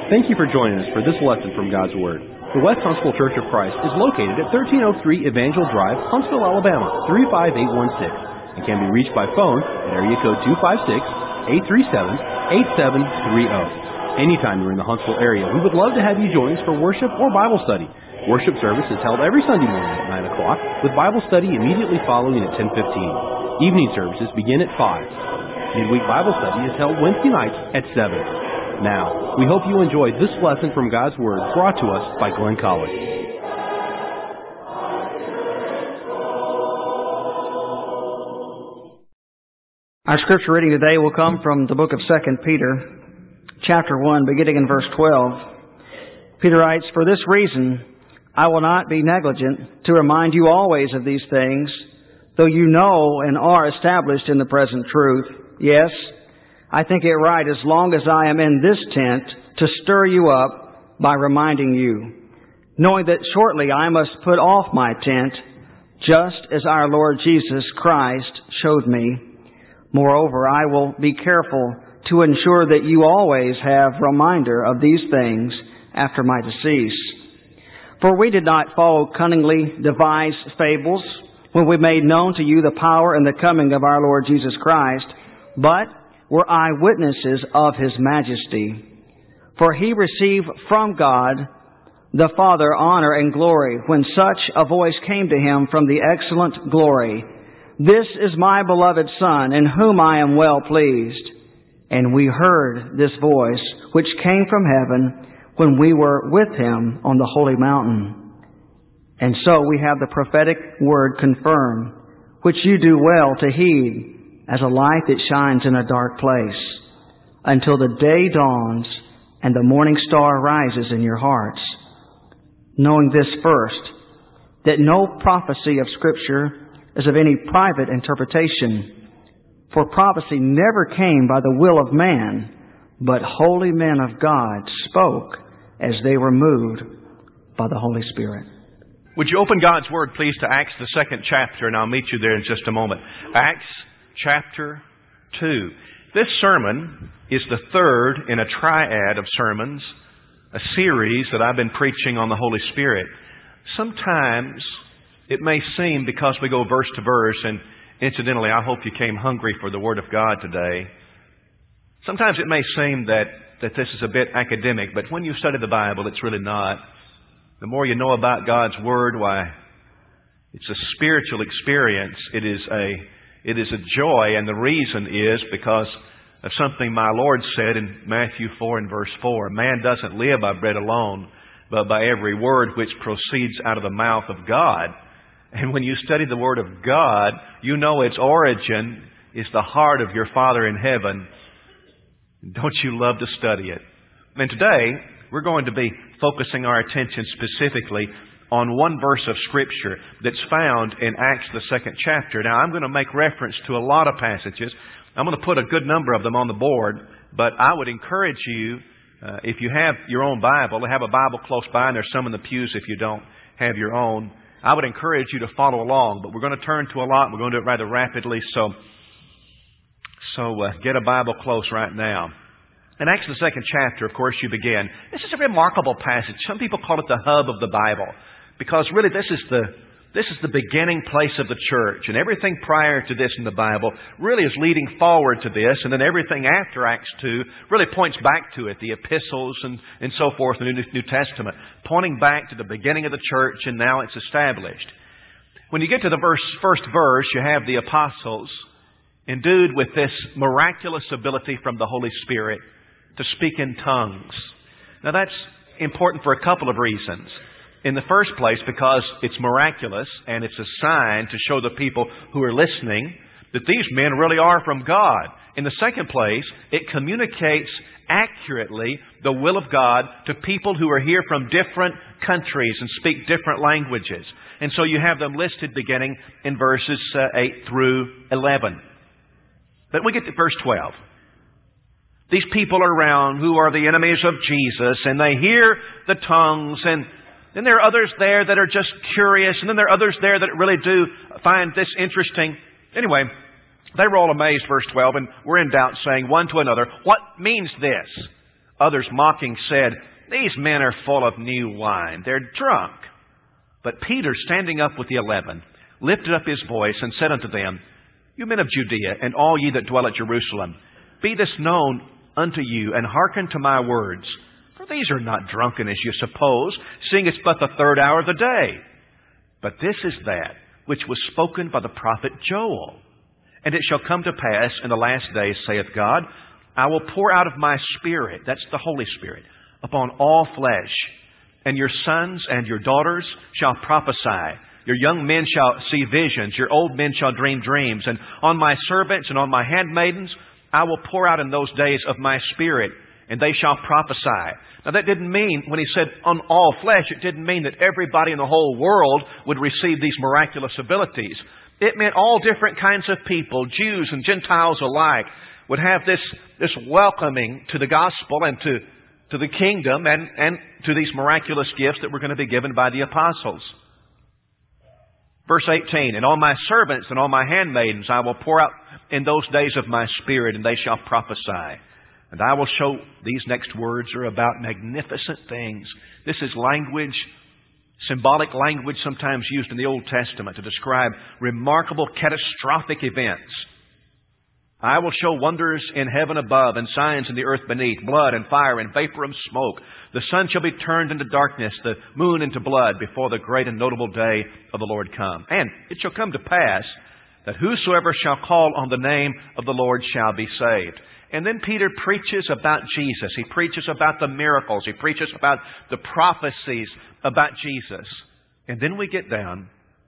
Thank you for joining us for this lesson from God's Word. The West Huntsville Church of Christ is located at 1303 Evangel Drive, Huntsville, Alabama, 35816, and can be reached by phone at area code 256-837-8730. Anytime you're in the Huntsville area, we would love to have you join us for worship or Bible study. Worship service is held every Sunday morning at 9 o'clock, with Bible study immediately following at 10:15. Evening services begin at 5. Midweek Bible study is held Wednesday nights at 7. Now, we hope you enjoyed this lesson from God's Word brought to us by Glenn College. Our scripture reading today will come from the book of 2 Peter, chapter 1, beginning in verse 12. Peter writes, "For this reason, I will not be negligent to remind you always of these things, though you know and are established in the present truth. Yes, I think it right, as long as I am in this tent, to stir you up by reminding you, knowing that shortly I must put off my tent, just as our Lord Jesus Christ showed me. Moreover, I will be careful to ensure that you always have reminder of these things after my decease. For we did not follow cunningly devised fables when we made known to you the power and the coming of our Lord Jesus Christ, but were eyewitnesses of His majesty. For He received from God the Father honor and glory when such a voice came to Him from the excellent glory, 'This is my beloved Son, in whom I am well pleased.' And we heard this voice, which came from heaven, when we were with Him on the holy mountain. And so we have the prophetic word confirmed, which you do well to heed, as a light that shines in a dark place, until the day dawns and the morning star rises in your hearts. Knowing this first, that no prophecy of Scripture is of any private interpretation. For prophecy never came by the will of man, but holy men of God spoke as they were moved by the Holy Spirit." Would you open God's Word, please, to Acts, the 2nd chapter, and I'll meet you there in just a moment. Acts chapter 2. This sermon is the third in a triad of sermons, a series that I've been preaching on the Holy Spirit. Sometimes it may seem, because we go verse to verse, and incidentally, I hope you came hungry for the Word of God today. Sometimes it may seem that this is a bit academic, but when you study the Bible, it's really not. The more you know about God's Word, why, it's a spiritual experience. It is a joy, and the reason is because of something my Lord said in Matthew 4 and verse 4. Man doesn't live by bread alone, but by every word which proceeds out of the mouth of God. And when you study the Word of God, you know its origin is the heart of your Father in heaven. Don't you love to study it? And today, we're going to be focusing our attention specifically on one verse of Scripture that's found in Acts, the 2nd chapter. Now, I'm going to make reference to a lot of passages. I'm going to put a good number of them on the board, but I would encourage you, if you have your own Bible, to have a Bible close by, and there's some in the pews if you don't have your own. I would encourage you to follow along, but we're going to turn to a lot. We're going to do it rather rapidly, so get a Bible close right now. In Acts, the 2nd chapter, of course, you begin. This is a remarkable passage. Some people call it the hub of the Bible, because really this is the beginning place of the church. And everything prior to this in the Bible really is leading forward to this. And then everything after Acts 2 really points back to it. The epistles and so forth in the New Testament, pointing back to the beginning of the church, and now it's established. When you get to the first verse, you have the apostles endued with this miraculous ability from the Holy Spirit to speak in tongues. Now that's important for a couple of reasons. In the first place, because it's miraculous and it's a sign to show the people who are listening that these men really are from God. In the second place, it communicates accurately the will of God to people who are here from different countries and speak different languages. And so you have them listed beginning in verses 8 through 11. But we get to verse 12. These people are around who are the enemies of Jesus, and they hear the tongues, and then there are others there that are just curious, and then there are others there that really do find this interesting. Anyway, they were all amazed, verse 12, and were in doubt, saying one to another, "What means this? Others mocking said, "These men are full of new wine. They're drunk." But Peter, standing up with the 11, lifted up his voice and said unto them, "You men of Judea, and all ye that dwell at Jerusalem, be this known unto you, and hearken to my words. For these are not drunken as you suppose, seeing it's but the 3rd hour of the day. But this is that which was spoken by the prophet Joel. And it shall come to pass in the last days, saith God, I will pour out of my Spirit," that's the Holy Spirit, "upon all flesh. And your sons and your daughters shall prophesy. Your young men shall see visions. Your old men shall dream dreams. And on my servants and on my handmaidens I will pour out in those days of my Spirit, and they shall prophesy." Now that didn't mean, when he said on all flesh, it didn't mean that everybody in the whole world would receive these miraculous abilities. It meant all different kinds of people, Jews and Gentiles alike, would have this welcoming to the gospel and to the kingdom and to these miraculous gifts that were going to be given by the apostles. Verse 18, "And on my servants and on my handmaidens I will pour out in those days of my Spirit, and they shall prophesy. And I will show," these next words are about magnificent things. This is language, symbolic language sometimes used in the Old Testament to describe remarkable catastrophic events. "I will show wonders in heaven above and signs in the earth beneath, blood and fire and vapor of smoke. The sun shall be turned into darkness, the moon into blood, before the great and notable day of the Lord come. And it shall come to pass that whosoever shall call on the name of the Lord shall be saved." And then Peter preaches about Jesus. He preaches about the miracles. He preaches about the prophecies about Jesus. And then we get down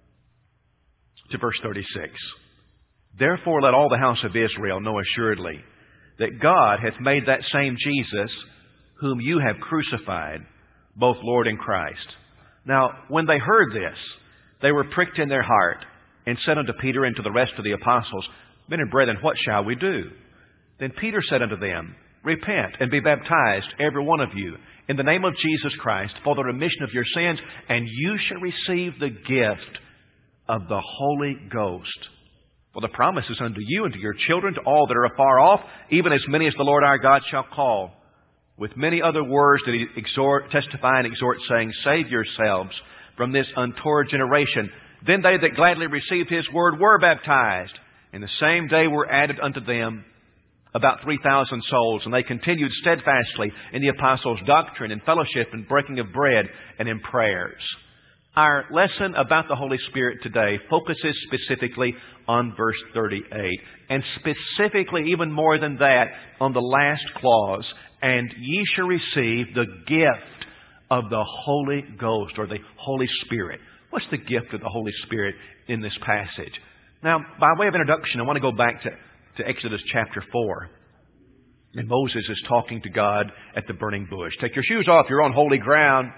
to verse 36. "Therefore let all the house of Israel know assuredly that God hath made that same Jesus whom you have crucified, both Lord and Christ." Now, when they heard this, they were pricked in their heart, and said unto Peter and to the rest of the apostles, "Men and brethren, what shall we do?" Then Peter said unto them, "Repent and be baptized, every one of you, in the name of Jesus Christ, for the remission of your sins, and you shall receive the gift of the Holy Ghost. For the promise is unto you and to your children, to all that are afar off, even as many as the Lord our God shall call." With many other words did he testify and exhort, saying, "Save yourselves from this untoward generation." Then they that gladly received his word were baptized. And the same day were added unto them about 3,000 souls. And they continued steadfastly in the apostles' doctrine and fellowship and breaking of bread and in prayers. Our lesson about the Holy Spirit today focuses specifically on verse 38. And specifically, even more than that, on the last clause, "And ye shall receive the gift of the Holy Ghost," or the Holy Spirit. What's the gift of the Holy Spirit in this passage? Now, by way of introduction, I want to go back to Exodus chapter 4. And Moses is talking to God at the burning bush. "Take your shoes off, you're on holy ground.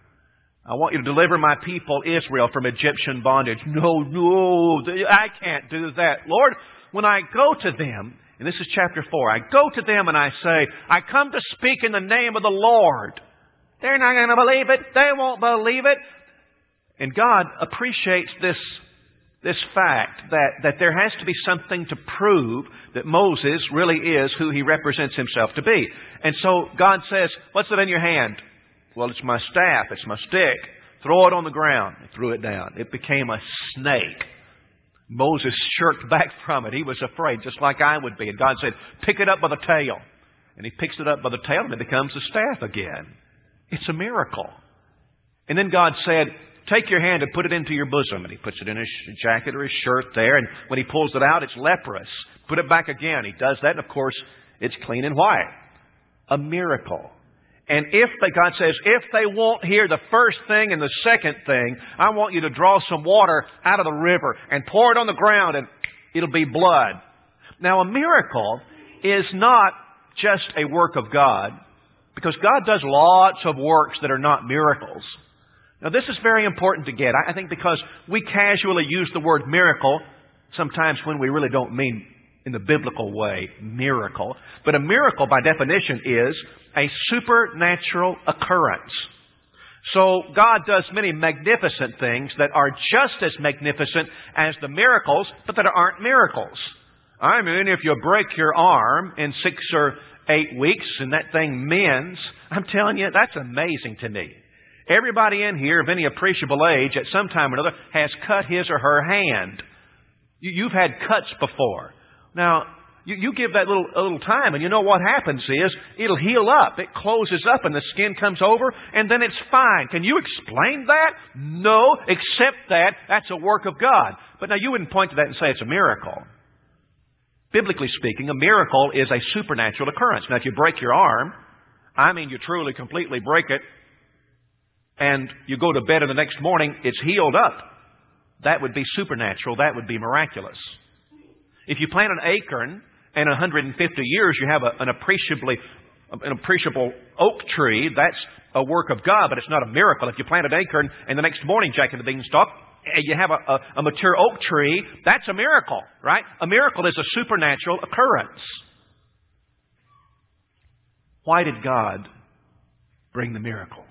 I want you to deliver my people Israel from Egyptian bondage." No, I can't do that. "Lord, when I go to them," and this is chapter 4, "I go to them and I say, I come to speak in the name of the Lord. They're not going to believe it. They won't believe it." And God appreciates this fact that there has to be something to prove that Moses really is who he represents himself to be. And so God says, "What's it in your hand?" "Well, it's my staff. It's my stick." "Throw it on the ground." He threw it down. It became a snake. Moses shirked back from it. He was afraid, just like I would be. And God said, "Pick it up by the tail." And he picks it up by the tail and it becomes a staff again. It's a miracle. And then God said, "Take your hand and put it into your bosom." And he puts it in his jacket or his shirt there. And when he pulls it out, it's leprous. Put it back again. He does that. And of course, it's clean and white. A miracle. And God says, if they won't hear the first thing and the second thing, I want you to draw some water out of the river and pour it on the ground and it'll be blood. Now, a miracle is not just a work of God, because God does lots of works that are not miracles. Now, this is very important to get. I think because we casually use the word miracle sometimes when we really don't mean in the biblical way miracle. But a miracle, by definition, is a supernatural occurrence. So God does many magnificent things that are just as magnificent as the miracles, but that aren't miracles. I mean, if you break your arm in 6 or 8 weeks and that thing mends. I'm telling you, that's amazing to me. Everybody in here of any appreciable age at some time or another has cut his or her hand. You've had cuts before. Now, you give that a little time, and you know what happens is it'll heal up. It closes up and the skin comes over, and then it's fine. Can you explain that? No, except that that's a work of God. But now you wouldn't point to that and say it's a miracle. Biblically speaking, a miracle is a supernatural occurrence. Now, if you break your arm, I mean you truly, completely break it, and you go to bed and the next morning it's healed up. That would be supernatural. That would be miraculous. If you plant an acorn and in 150 years you have an appreciable oak tree, that's a work of God, but it's not a miracle. If you plant an acorn and the next morning, Jack and the Beanstalk, you have a mature oak tree, that's a miracle, right? A miracle is a supernatural occurrence. Why did God bring the miracles?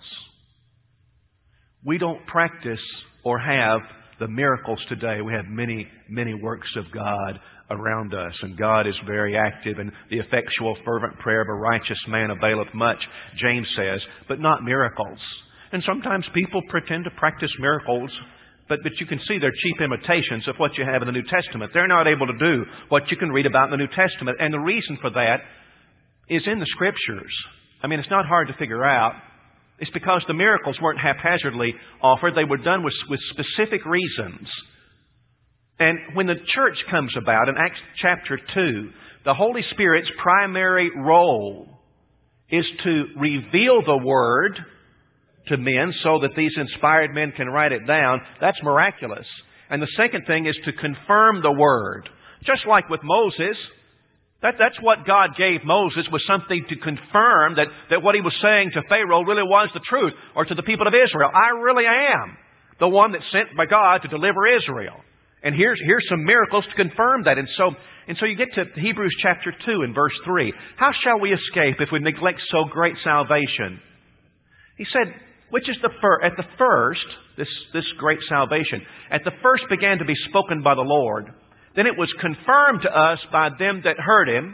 We don't practice or have the miracles today. We have many, many works of God around us, and God is very active, and the effectual fervent prayer of a righteous man availeth much, James says, but not miracles. And sometimes people pretend to practice miracles, but you can see they're cheap imitations of what you have in the New Testament. They're not able to do what you can read about in the New Testament, and the reason for that is in the Scriptures. I mean, it's not hard to figure out. It's because the miracles weren't haphazardly offered. They were done with specific reasons. And when the church comes about in Acts chapter 2, the Holy Spirit's primary role is to reveal the Word to men so that these inspired men can write it down. That's miraculous. And the second thing is to confirm the Word. Just like with Moses, that's what God gave Moses, was something to confirm that what he was saying to Pharaoh really was the truth, or to the people of Israel. I really am the one that's sent by God to deliver Israel. And here's some miracles to confirm that. And so you get to Hebrews chapter 2 and verse 3. How shall we escape if we neglect so great salvation? He said, which is at the first, this great salvation, at the first began to be spoken by the Lord. Then it was confirmed to us by them that heard Him,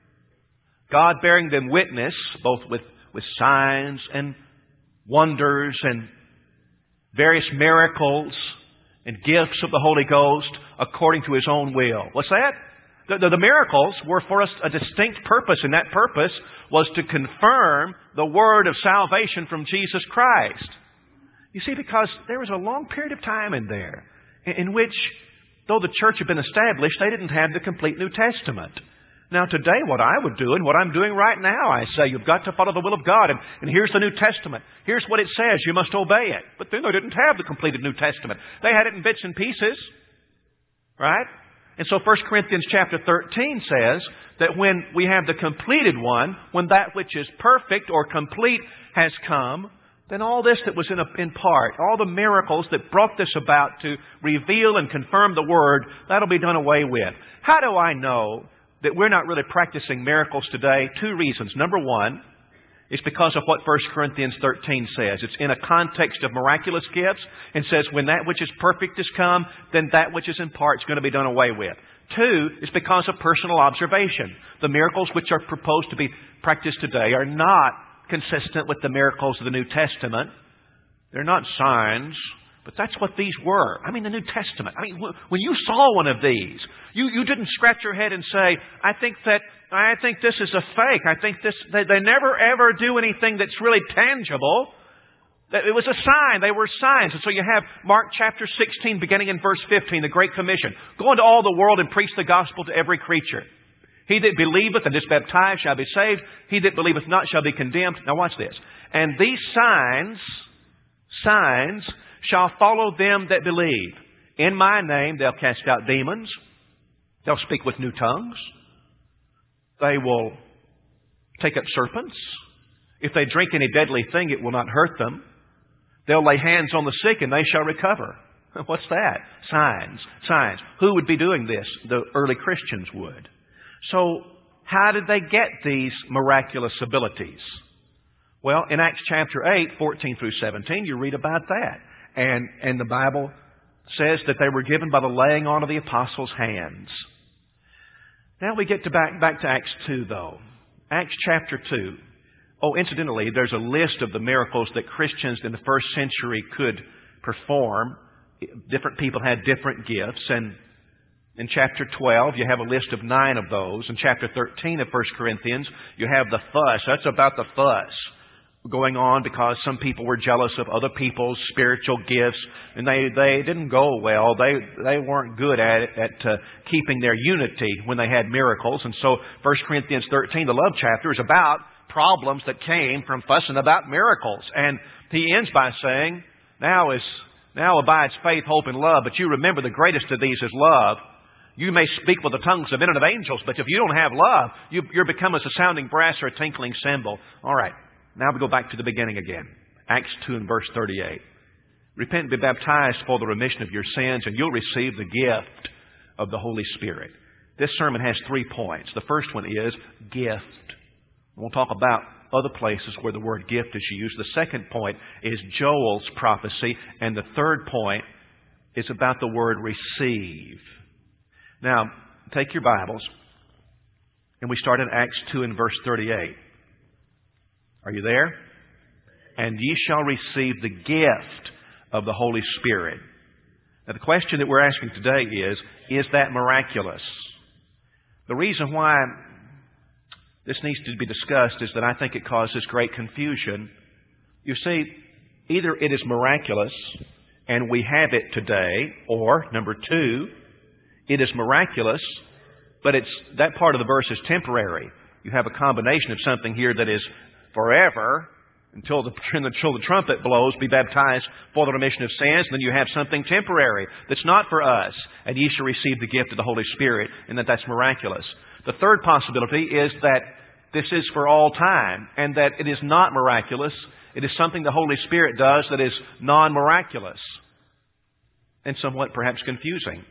God bearing them witness, both with signs and wonders and various miracles and gifts of the Holy Ghost according to His own will. What's that? The miracles were for us a distinct purpose, and that purpose was to confirm the word of salvation from Jesus Christ. You see, because there was a long period of time in there in which, though the church had been established, they didn't have the complete New Testament. Now today, what I would do, and what I'm doing right now, I say, you've got to follow the will of God, and here's the New Testament. Here's what it says. You must obey it. But then they didn't have the completed New Testament. They had it in bits and pieces. Right? And so 1 Corinthians chapter 13 says that when we have the completed one, when that which is perfect or complete has come, then all this that was in part, all the miracles that brought this about to reveal and confirm the Word, that'll be done away with. How do I know that we're not really practicing miracles today? Two reasons. Number one, it's because of what 1 Corinthians 13 says. It's in a context of miraculous gifts, and says when that which is perfect has come, then that which is in part is going to be done away with. Two, it's because of personal observation. The miracles which are proposed to be practiced today are not consistent with the miracles of the New Testament. They're not signs, but that's what these were. I mean, the New Testament. I mean, when you saw one of these, you didn't scratch your head and say, I think this is a fake. I think they never ever do anything that's really tangible. It was a sign. They were signs. And so you have Mark chapter 16, beginning in verse 15, the Great Commission. Go into all the world and preach the gospel to every creature. He that believeth and is baptized shall be saved. He that believeth not shall be condemned. Now watch this. And these signs shall follow them that believe. In my name they'll cast out demons. They'll speak with new tongues. They will take up serpents. If they drink any deadly thing, it will not hurt them. They'll lay hands on the sick and they shall recover. What's that? Signs. Who would be doing this? The early Christians would. So, how did they get these miraculous abilities? Well, in Acts chapter 8, 14 through 17, you read about that. And the Bible says that they were given by the laying on of the apostles' hands. Now we get back to Acts 2, though. Acts chapter 2. Oh, incidentally, there's a list of the miracles that Christians in the first century could perform. Different people had different gifts. And in chapter 12, you have a list of 9 of those. In chapter 13 of 1 Corinthians, you have the fuss. That's about the fuss going on because some people were jealous of other people's spiritual gifts, and they didn't go well. They weren't good at keeping their unity when they had miracles. And so 1 Corinthians 13, the love chapter, is about problems that came from fussing about miracles. And he ends by saying, now abides faith, hope, and love, but you remember the greatest of these is love. You may speak with the tongues of men and of angels, but if you don't have love, you're become as a sounding brass or a tinkling cymbal. All right. Now we go back to the beginning again. Acts 2 and verse 38. Repent and be baptized for the remission of your sins, and you'll receive the gift of the Holy Spirit. This sermon has 3 points. The first one is gift. We'll talk about other places where the word gift is used. The second point is Joel's prophecy. And the third point is about the word receive. Now, take your Bibles, and we start in Acts 2 and verse 38. Are you there? And ye shall receive the gift of the Holy Spirit. Now, the question that we're asking today is that miraculous? The reason why this needs to be discussed is that I think it causes great confusion. You see, either it is miraculous and we have it today, or, number 2, it is miraculous, but that part of the verse is temporary. You have a combination of something here that is forever, until the trumpet blows, be baptized for the remission of sins. And then you have something temporary that's not for us. And ye shall receive the gift of the Holy Spirit, and that's miraculous. The third possibility is that this is for all time, and that it is not miraculous. It is something the Holy Spirit does that is non-miraculous, and somewhat perhaps confusing.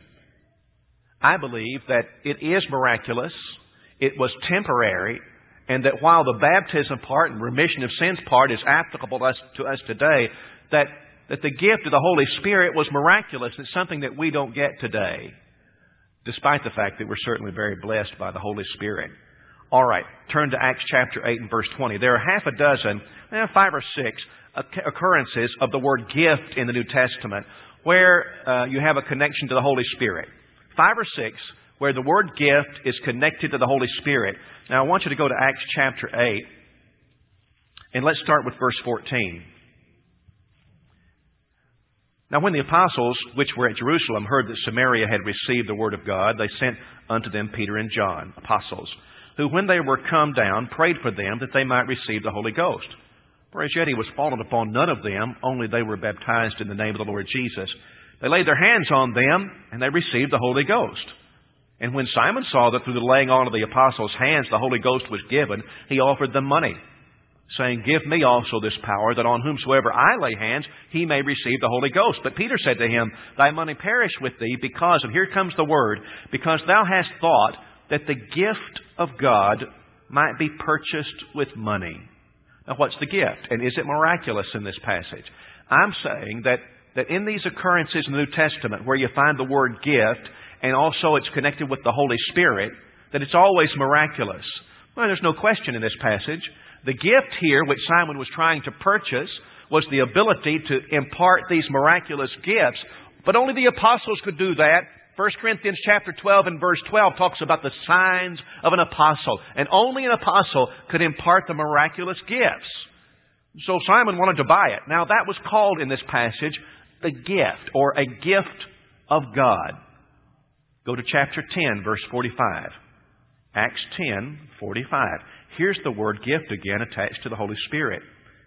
I believe that it is miraculous, it was temporary, and that while the baptism part and remission of sins part is applicable to us today, that the gift of the Holy Spirit was miraculous. It's something that we don't get today, despite the fact that we're certainly very blessed by the Holy Spirit. All right, turn to Acts chapter 8 and verse 20. There are half a dozen, 5 or 6 occurrences of the word gift in the New Testament where you have a connection to the Holy Spirit. 5 or 6 where the word gift is connected to the Holy Spirit. Now, I want you to go to Acts chapter 8, and let's start with verse 14. Now, when the apostles, which were at Jerusalem, heard that Samaria had received the word of God, they sent unto them Peter and John, apostles, who, when they were come down, prayed for them that they might receive the Holy Ghost. For as yet he was fallen upon none of them, only they were baptized in the name of the Lord Jesus. They laid their hands on them, and they received the Holy Ghost. And when Simon saw that through the laying on of the apostles' hands the Holy Ghost was given, he offered them money, saying, Give me also this power, that on whomsoever I lay hands, he may receive the Holy Ghost. But Peter said to him, Thy money perish with thee, because, and here comes the word, because thou hast thought that the gift of God might be purchased with money. Now, what's the gift? And is it miraculous in this passage? I'm saying that in these occurrences in the New Testament, where you find the word gift, and also it's connected with the Holy Spirit, that it's always miraculous. Well, there's no question in this passage. The gift here, which Simon was trying to purchase, was the ability to impart these miraculous gifts. But only the apostles could do that. 1 Corinthians chapter 12 and verse 12 talks about the signs of an apostle. And only an apostle could impart the miraculous gifts. So Simon wanted to buy it. Now, that was called in this passage the gift, or a gift of God. Go to chapter 10, verse 45. Acts 10, 45. Here's the word gift again attached to the Holy Spirit.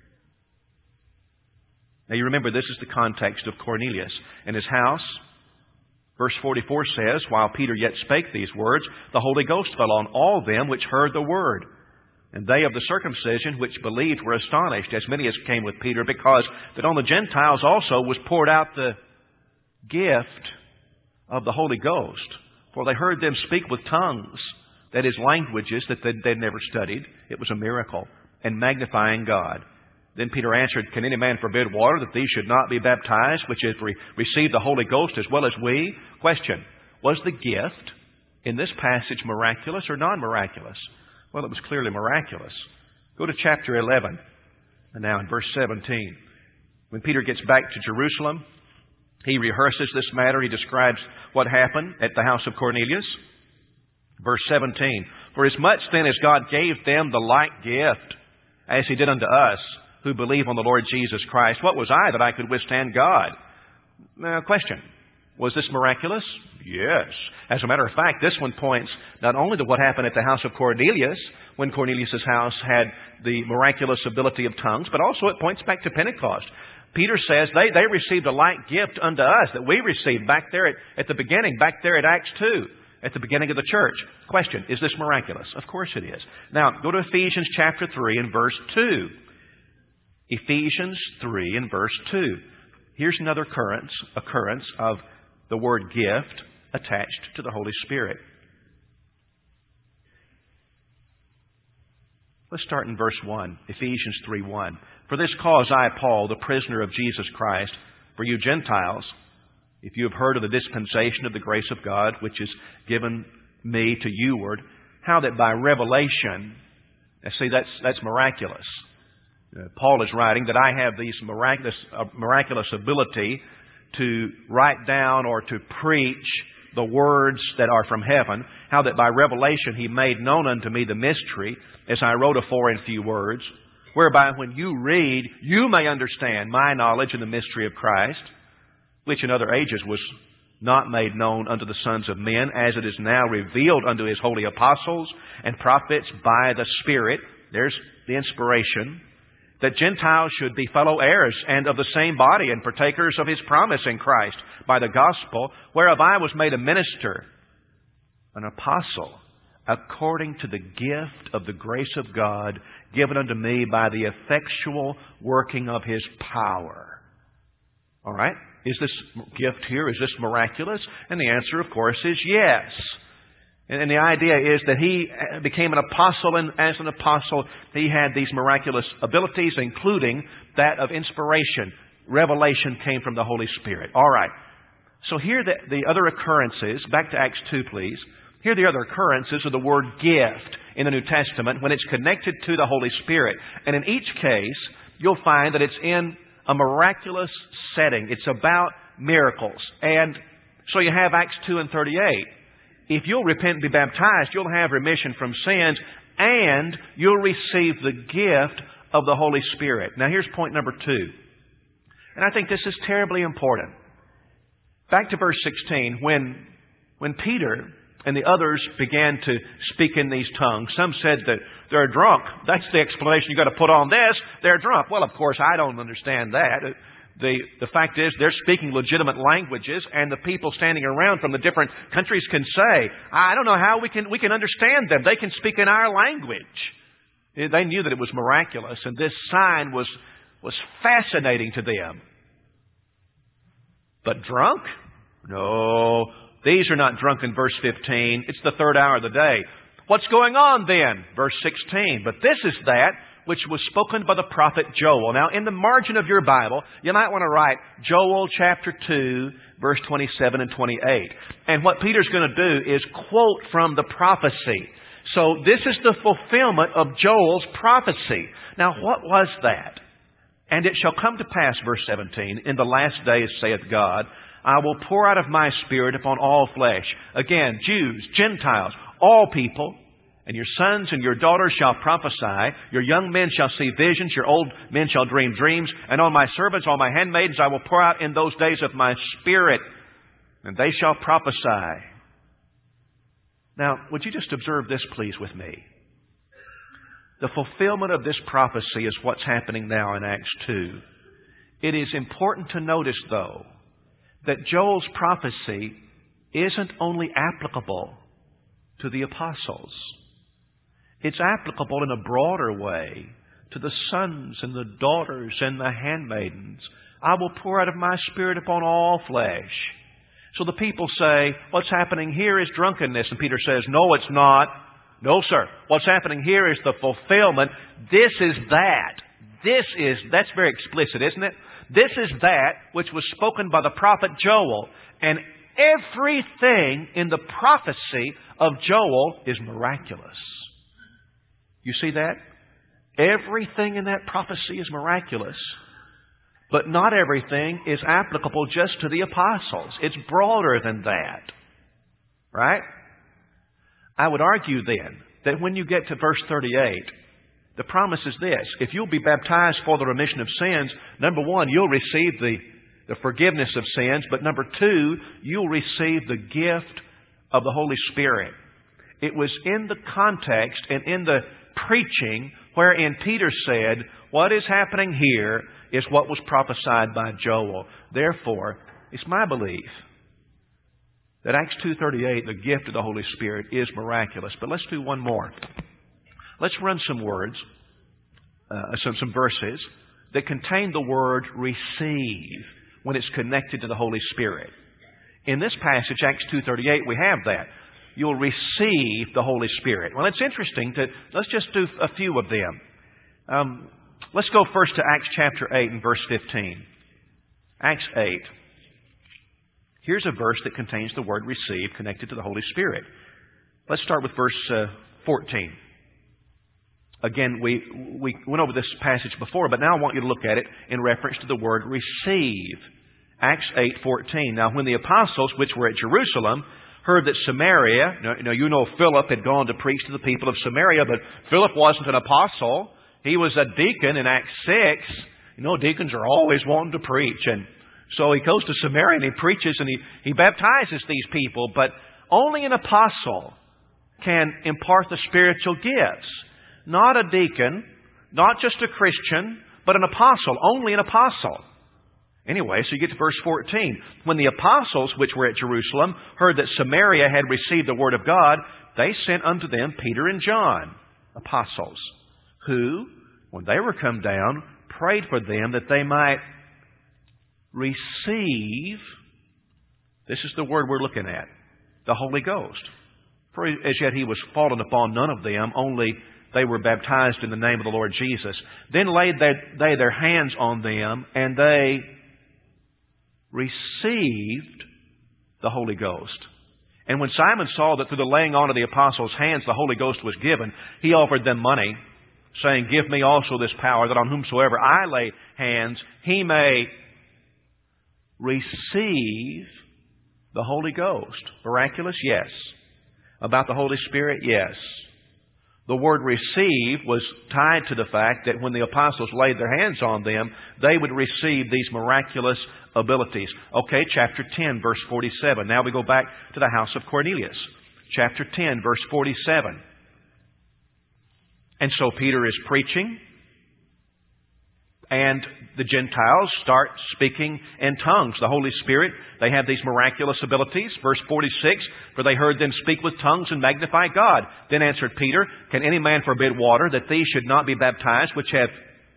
Now you remember, this is the context of Cornelius and his house. Verse 44 says, While Peter yet spake these words, the Holy Ghost fell on all them which heard the word. And they of the circumcision which believed were astonished, as many as came with Peter, because that on the Gentiles also was poured out the gift of the Holy Ghost. For they heard them speak with tongues, that is, languages that they'd never studied. It was a miracle. And magnifying God. Then Peter answered, Can any man forbid water that these should not be baptized, which have received the Holy Ghost as well as we? Question, was the gift in this passage miraculous or non-miraculous? Well, it was clearly miraculous. Go to chapter 11, and now in verse 17. When Peter gets back to Jerusalem, he rehearses this matter. He describes what happened at the house of Cornelius. Verse 17. For as much then as God gave them the like gift, as He did unto us, who believe on the Lord Jesus Christ, what was I that I could withstand God? Now, question. Was this miraculous? Yes. As a matter of fact, this one points not only to what happened at the house of Cornelius, when Cornelius' house had the miraculous ability of tongues, but also it points back to Pentecost. Peter says they received a like gift unto us that we received back there at the beginning, back there at Acts 2, at the beginning of the church. Question, is this miraculous? Of course it is. Now, go to Ephesians chapter 3 and verse 2. Ephesians 3 and verse 2. Here's another occurrence of the word gift attached to the Holy Spirit. Let's start in verse 1, Ephesians 3:1. For this cause I, Paul, the prisoner of Jesus Christ, for you Gentiles, if you have heard of the dispensation of the grace of God, which is given me to youward, how that by revelation, see, that's miraculous. Paul is writing that I have these miraculous ability to write down or to preach the words that are from heaven, how that by revelation He made known unto me the mystery, as I wrote afore in few words, whereby when you read, you may understand my knowledge in the mystery of Christ, which in other ages was not made known unto the sons of men, as it is now revealed unto His holy apostles and prophets by the Spirit. There's the inspiration. That Gentiles should be fellow heirs and of the same body and partakers of His promise in Christ by the gospel, whereof I was made a minister, an apostle, according to the gift of the grace of God given unto me by the effectual working of His power. All right? Is this gift here, is this miraculous? And the answer, of course, is yes. And the idea is that he became an apostle, and as an apostle, he had these miraculous abilities, including that of inspiration. Revelation came from the Holy Spirit. All right. So here the other occurrences, back to Acts 2, please. Here the other occurrences of the word gift in the New Testament when it's connected to the Holy Spirit. And in each case, you'll find that it's in a miraculous setting. It's about miracles. And so you have Acts 2 and 38. If you'll repent and be baptized, you'll have remission from sins, and you'll receive the gift of the Holy Spirit. Now here's point number 2. And I think this is terribly important. Back to verse 16, when Peter and the others began to speak in these tongues, some said that they're drunk. That's the explanation you've got to put on this. They're drunk. Well, of course, I don't understand that. The fact is, they're speaking legitimate languages, and the people standing around from the different countries can say, I don't know how we can understand them. They can speak in our language. They knew that it was miraculous, and this sign was fascinating to them. But drunk? No. These are not drunk in verse 15. It's the third hour of the day. What's going on then? Verse 16. But this is that which was spoken by the prophet Joel. Now, in the margin of your Bible, you might want to write Joel chapter 2, verse 27 and 28. And what Peter's going to do is quote from the prophecy. So this is the fulfillment of Joel's prophecy. Now, what was that? And it shall come to pass, verse 17, in the last days, saith God, I will pour out of my Spirit upon all flesh. Again, Jews, Gentiles, all people. And your sons and your daughters shall prophesy. Your young men shall see visions. Your old men shall dream dreams. And on my servants, on my handmaidens, I will pour out in those days of my Spirit, and they shall prophesy. Now, would you just observe this, please, with me? The fulfillment of this prophecy is what's happening now in Acts 2. It is important to notice, though, that Joel's prophecy isn't only applicable to the apostles. It's applicable in a broader way to the sons and the daughters and the handmaidens. I will pour out of my Spirit upon all flesh. So the people say, what's happening here is drunkenness. And Peter says, no, it's not. No, sir. What's happening here is the fulfillment. This is that. That's very explicit, isn't it? This is that which was spoken by the prophet Joel. And everything in the prophecy of Joel is miraculous. You see that? Everything in that prophecy is miraculous. But not everything is applicable just to the apostles. It's broader than that. Right? I would argue then that when you get to verse 38, the promise is this. If you'll be baptized for the remission of sins, number one, you'll receive the forgiveness of sins. But number two, you'll receive the gift of the Holy Spirit. It was in the context and in the preaching wherein Peter said, what is happening here is what was prophesied by Joel. Therefore, it's my belief that Acts 2:38, the gift of the Holy Spirit, is miraculous. But let's do one more. Let's run some words, some verses that contain the word receive when it's connected to the Holy Spirit. In this passage, Acts 2:38, we have that. You'll receive the Holy Spirit. Well, it's interesting let's just do a few of them. Let's go first to Acts chapter 8 and verse 15. Acts 8. Here's a verse that contains the word receive connected to the Holy Spirit. Let's start with verse 14. Again, we went over this passage before, but now I want you to look at it in reference to the word receive. Acts 8:14. Now, when the apostles, which were at Jerusalem, heard that Samaria, you know Philip had gone to preach to the people of Samaria, but Philip wasn't an apostle. He was a deacon in Acts 6. Deacons are always wanting to preach. And so he goes to Samaria and he preaches and he baptizes these people. But only an apostle can impart the spiritual gifts. Not a deacon, not just a Christian, but an apostle. Only an apostle. Anyway, so you get to verse 14. When the apostles, which were at Jerusalem, heard that Samaria had received the word of God, they sent unto them Peter and John, apostles, who, when they were come down, prayed for them that they might receive, this is the word we're looking at, the Holy Ghost. For as yet he was fallen upon none of them, only they were baptized in the name of the Lord Jesus. Then laid they their hands on them, and they received the Holy Ghost. And when Simon saw that through the laying on of the apostles' hands the Holy Ghost was given, he offered them money, saying, Give me also this power, that on whomsoever I lay hands, he may receive the Holy Ghost. Miraculous? Yes. About the Holy Spirit? Yes. The word receive was tied to the fact that when the apostles laid their hands on them, they would receive these miraculous abilities. Okay, chapter 10, verse 47. Now we go back to the house of Cornelius. Chapter 10, verse 47. And so Peter is preaching, and the Gentiles start speaking in tongues. The Holy Spirit, they have these miraculous abilities. Verse 46, for they heard them speak with tongues and magnify God. Then answered Peter, Can any man forbid water, that these should not be baptized, which have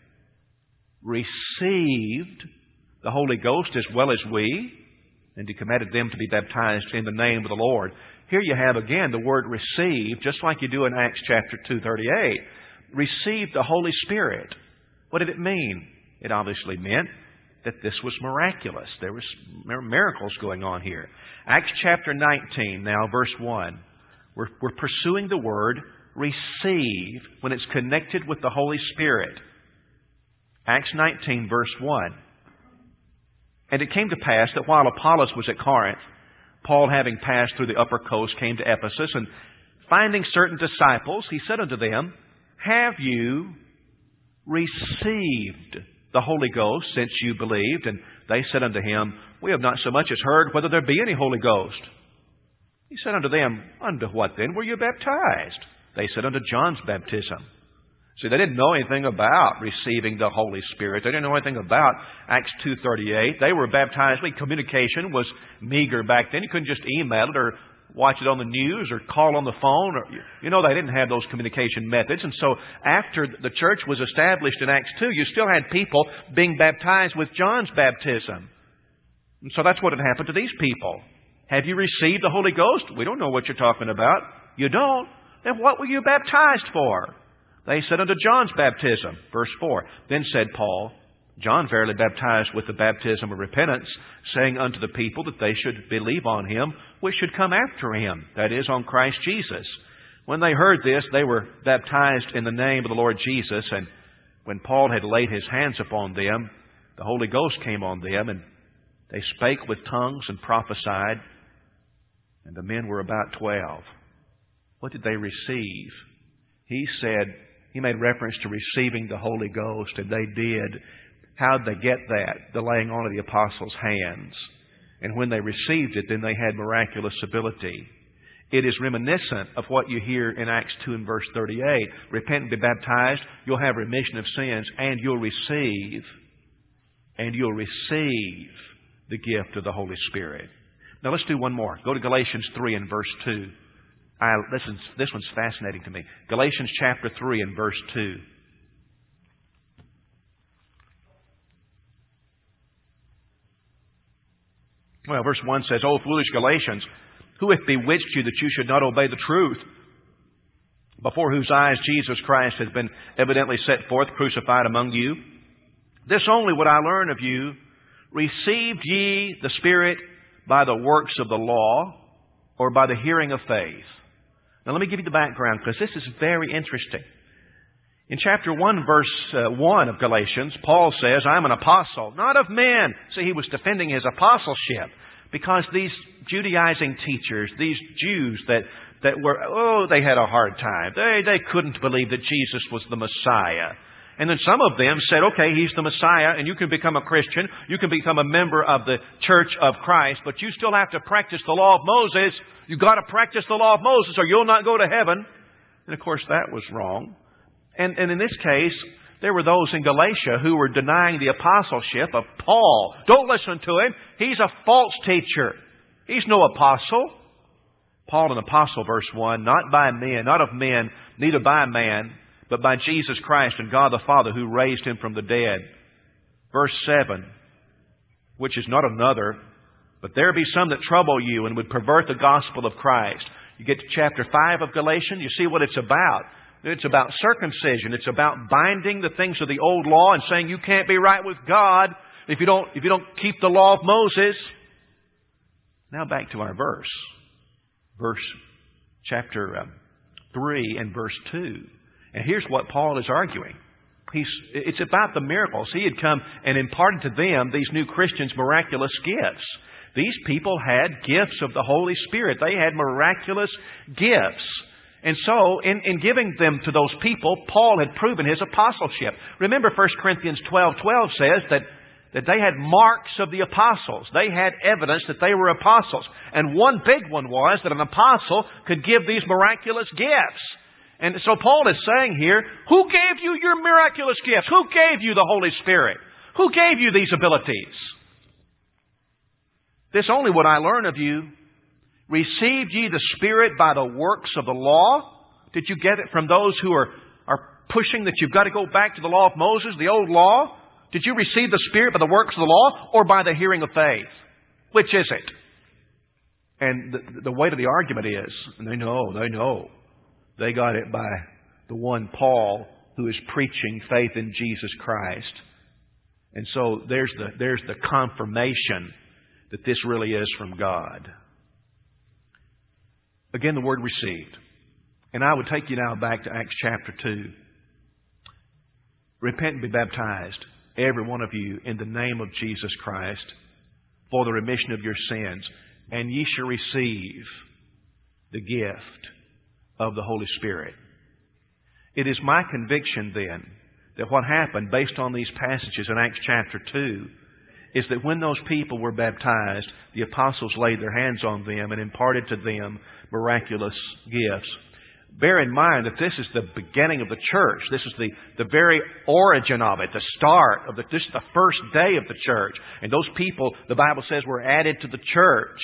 received the Holy Ghost as well as we? And he commanded them to be baptized in the name of the Lord. Here you have again the word receive, just like you do in Acts chapter 2:38. Receive the Holy Spirit. What did it mean? It obviously meant that this was miraculous. There was miracles going on here. Acts chapter 19, now verse 1. We're pursuing the word receive when it's connected with the Holy Spirit. Acts 19, verse 1. And it came to pass that while Apollos was at Corinth, Paul, having passed through the upper coast, came to Ephesus, and finding certain disciples, he said unto them, Have you received the Holy Ghost since you believed? And they said unto him, We have not so much as heard whether there be any Holy Ghost. He said unto them, Unto what then were you baptized? They said, Unto John's baptism. See, they didn't know anything about receiving the Holy Spirit. They didn't know anything about Acts 2:38. They were baptized. Communication was meager back then. You couldn't just email it or watch it on the news or call on the phone. They didn't have those communication methods. And so after the church was established in Acts 2, you still had people being baptized with John's baptism. And so that's what had happened to these people. Have you received the Holy Ghost? We don't know what you're talking about. You don't? Then what were you baptized for? They said, Unto John's baptism. Verse 4. Then said Paul, John verily baptized with the baptism of repentance, saying unto the people that they should believe on him, which should come after him, that is, on Christ Jesus. When they heard this, they were baptized in the name of the Lord Jesus. And when Paul had laid his hands upon them, the Holy Ghost came on them, and they spake with tongues and prophesied. And the men were about 12. What did they receive? He said, he made reference to receiving the Holy Ghost, and they did. How did they get that? The laying on of the apostles' hands. And when they received it, then they had miraculous ability. It is reminiscent of what you hear in Acts 2 and verse 38. Repent and be baptized, you'll have remission of sins, and you'll receive the gift of the Holy Spirit. Now let's do one more. Go to Galatians 3 and verse 2. This one's fascinating to me. Galatians chapter 3 and verse 2. Well, verse 1 says, O foolish Galatians, who hath bewitched you that you should not obey the truth, before whose eyes Jesus Christ has been evidently set forth, crucified among you? This only would I learn of you, received ye the Spirit by the works of the law, or by the hearing of faith? Now let me give you the background, because this is very interesting. In chapter 1, verse 1 of Galatians, Paul says, I'm an apostle, not of men. See, he was defending his apostleship, because these Judaizing teachers, these Jews that were, they had a hard time. They couldn't believe that Jesus was the Messiah. And then some of them said, okay, He's the Messiah, and you can become a Christian, you can become a member of the Church of Christ, but you still have to practice the law of Moses. You've got to practice the law of Moses, or you'll not go to heaven. And of course, that was wrong. And in this case, there were those in Galatia who were denying the apostleship of Paul. Don't listen to him. He's a false teacher. He's no apostle. Paul, an apostle, verse 1, not by men, not of men, neither by man, but by Jesus Christ and God the Father who raised Him from the dead. Verse 7, which is not another, but there be some that trouble you and would pervert the gospel of Christ. You get to chapter 5 of Galatians, you see what it's about. It's about circumcision. It's about binding the things of the old law and saying you can't be right with God if you don't keep the law of Moses. Now back to our verse. Chapter 3 and verse 2. And here's what Paul is arguing. It's about the miracles. He had come and imparted to them, these new Christians, miraculous gifts. These people had gifts of the Holy Spirit. They had miraculous gifts. And so, in giving them to those people, Paul had proven his apostleship. Remember 1 Corinthians 12:12 says that they had marks of the apostles. They had evidence that they were apostles. And one big one was that an apostle could give these miraculous gifts. And so Paul is saying here, who gave you your miraculous gifts? Who gave you the Holy Spirit? Who gave you these abilities? This only would I learn of you. Received ye the Spirit by the works of the law? Did you get it from those who are pushing that you've got to go back to the law of Moses, the old law? Did you receive the Spirit by the works of the law or by the hearing of faith? Which is it? And the weight of the argument is, and they know, they got it by the one Paul who is preaching faith in Jesus Christ. And so there's the confirmation that this really is from God. Again, the word received. And I would take you now back to Acts chapter 2. Repent and be baptized, every one of you, in the name of Jesus Christ, for the remission of your sins, and ye shall receive the gift of the Holy Spirit. It is my conviction then that what happened based on these passages in Acts chapter 2 is that when those people were baptized, the apostles laid their hands on them and imparted to them miraculous gifts. Bear in mind that this is the beginning of the church. This is the very origin of it, the start of this is the first day of the church. And those people, the Bible says, were added to the church.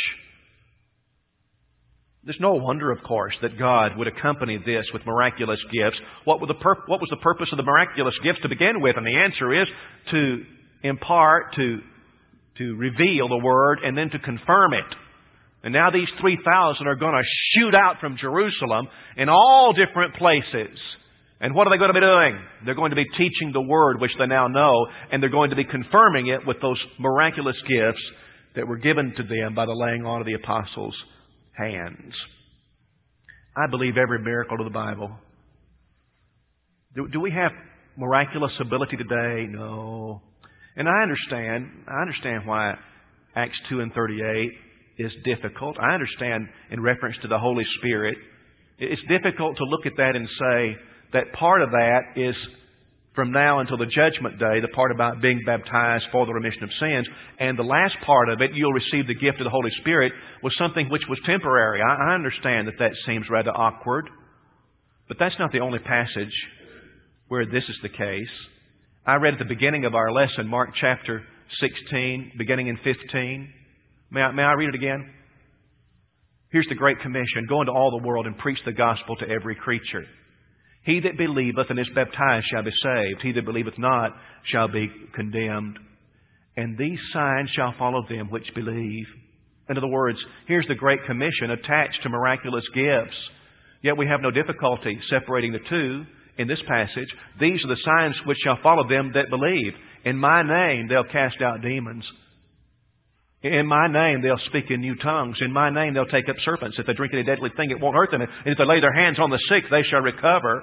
There's no wonder, of course, that God would accompany this with miraculous gifts. What was the purpose of the miraculous gifts to begin with? And the answer is to impart, to reveal the Word, and then to confirm it. And now these 3,000 are going to shoot out from Jerusalem in all different places. And what are they going to be doing? They're going to be teaching the Word, which they now know, and they're going to be confirming it with those miraculous gifts that were given to them by the laying on of the apostles' hands. I believe every miracle of the Bible. Do we have miraculous ability today? No. And I understand why Acts 2 and 38 is difficult. I understand in reference to the Holy Spirit. It's difficult to look at that and say that part of that is from now until the judgment day, the part about being baptized for the remission of sins. And the last part of it, you'll receive the gift of the Holy Spirit, was something which was temporary. I understand that seems rather awkward. But that's not the only passage where this is the case. I read at the beginning of our lesson, Mark chapter 16, beginning in 15. May I read it again? Here's the Great Commission. Go into all the world and preach the gospel to every creature. He that believeth and is baptized shall be saved. He that believeth not shall be condemned. And these signs shall follow them which believe. In other words, here's the Great Commission attached to miraculous gifts. Yet we have no difficulty separating the two in this passage. These are the signs which shall follow them that believe. In my name they'll cast out demons. In my name they'll speak in new tongues. In my name they'll take up serpents. If they drink any deadly thing, it won't hurt them. And if they lay their hands on the sick, they shall recover.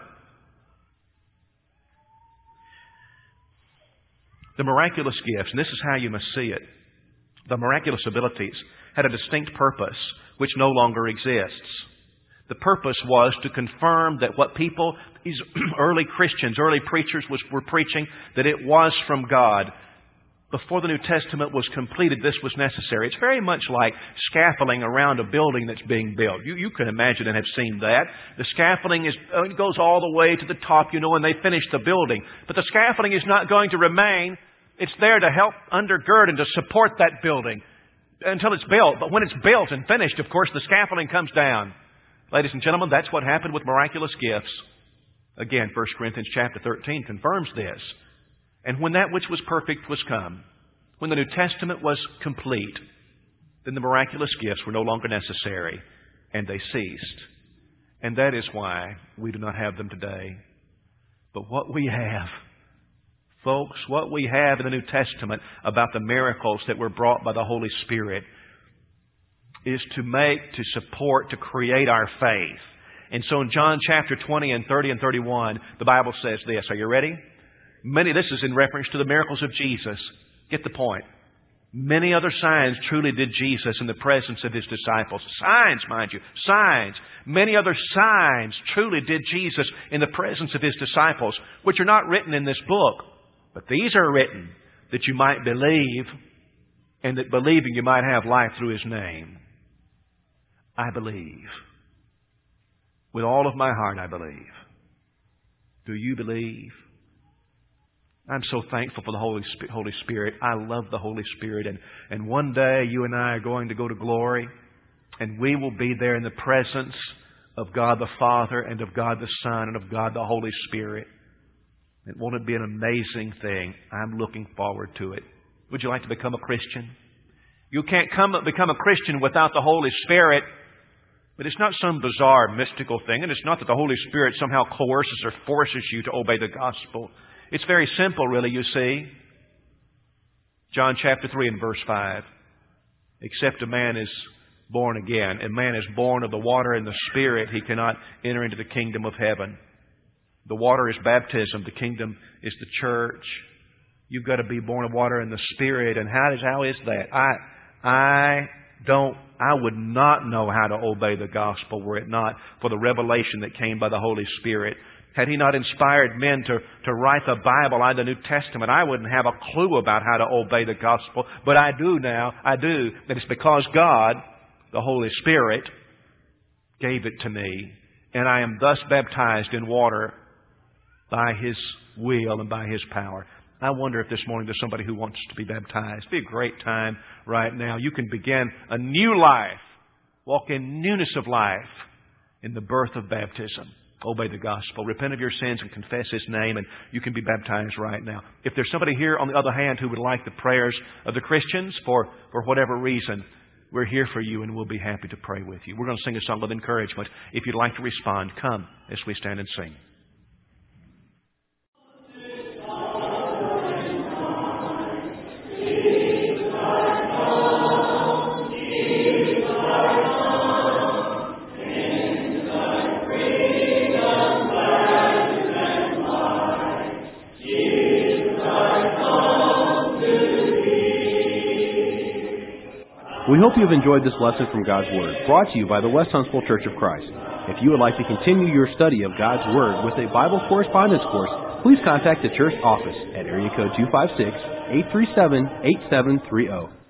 The miraculous gifts, and this is how you must see it, the miraculous abilities had a distinct purpose which no longer exists. The purpose was to confirm that what people, these early Christians, early preachers were preaching, that it was from God. Before the New Testament was completed, this was necessary. It's very much like scaffolding around a building that's being built. You can imagine and have seen that. The scaffolding goes all the way to the top, and they finish the building. But the scaffolding is not going to remain. It's there to help undergird and to support that building until it's built. But when it's built and finished, of course, the scaffolding comes down. Ladies and gentlemen, that's what happened with miraculous gifts. Again, 1 Corinthians chapter 13 confirms this. And when that which was perfect was come, when the New Testament was complete, then the miraculous gifts were no longer necessary, and they ceased. And that is why we do not have them today. But what we have, folks, what we have in the New Testament about the miracles that were brought by the Holy Spirit is to support, to create our faith. And so in John chapter 20 and 30 and 31, the Bible says this. Are you ready? This is in reference to the miracles of Jesus. Get the point. Many other signs truly did Jesus in the presence of His disciples. Signs, mind you. Signs. Many other signs truly did Jesus in the presence of His disciples, which are not written in this book. But these are written that you might believe, and that believing you might have life through His name. I believe. With all of my heart, I believe. Do you believe? I'm so thankful for the Holy Spirit. I love the Holy Spirit. And one day you and I are going to go to glory. And we will be there in the presence of God the Father and of God the Son and of God the Holy Spirit. And won't it be an amazing thing? I'm looking forward to it. Would you like to become a Christian? You can't become a Christian without the Holy Spirit. But it's not some bizarre mystical thing. And it's not that the Holy Spirit somehow coerces or forces you to obey the gospel. It's very simple, really, you see. John chapter 3 and verse 5. Except a man is born again, a man is born of the water and the Spirit, he cannot enter into the kingdom of heaven. The water is baptism. The kingdom is the church. You've got to be born of water and the Spirit. And how is that? I would not know how to obey the gospel were it not for the revelation that came by the Holy Spirit. Had He not inspired men to write the Bible, the New Testament, I wouldn't have a clue about how to obey the gospel. But I do now. I do. And it's because God, the Holy Spirit, gave it to me. And I am thus baptized in water by His will and by His power. I wonder if this morning there's somebody who wants to be baptized. It'd be a great time right now. You can begin a new life. Walk in newness of life in the birth of baptism. Obey the gospel. Repent of your sins and confess His name, and you can be baptized right now. If there's somebody here, on the other hand, who would like the prayers of the Christians for whatever reason, we're here for you, and we'll be happy to pray with you. We're going to sing a song of encouragement. If you'd like to respond, come as we stand and sing. Jesus, We hope you have enjoyed this lesson from God's Word, brought to you by the West Huntsville Church of Christ. If you would like to continue your study of God's Word with a Bible correspondence course, please contact the church office at area code 256-837-8730.